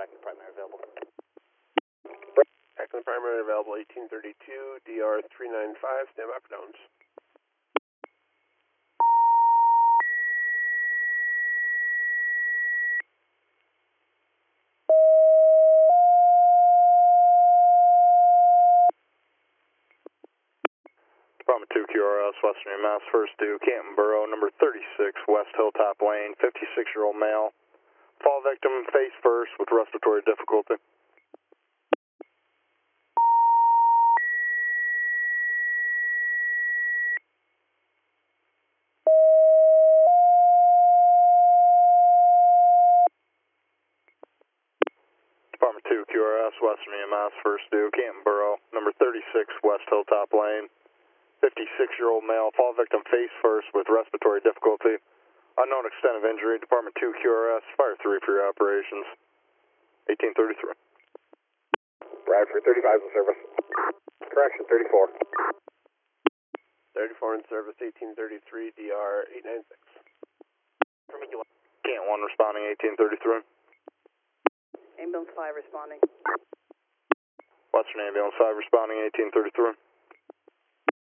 Acton primary available. Acton primary available 1832, DR 395, stand by for downs. Department 2 QRS, Western Mass, first due, Canton Borough, number 36, West Hilltop Lane, 56-year-old male. Fall victim face first with respiratory difficulty. Department 2 QRS, Western EMS, first due, Canton Borough, number 36, West Hilltop Lane, 56-year-old male, fall victim face first with respiratory difficulty. Unknown extent of injury, Department 2 QRS, fire 3 for your operations. 1833. Bradford 35 in service. Correction, 34. 34 in service, 1833, DR 896. Canton 1 responding, 1833. Ambulance 5 responding. Western Ambulance 5 responding, 1833.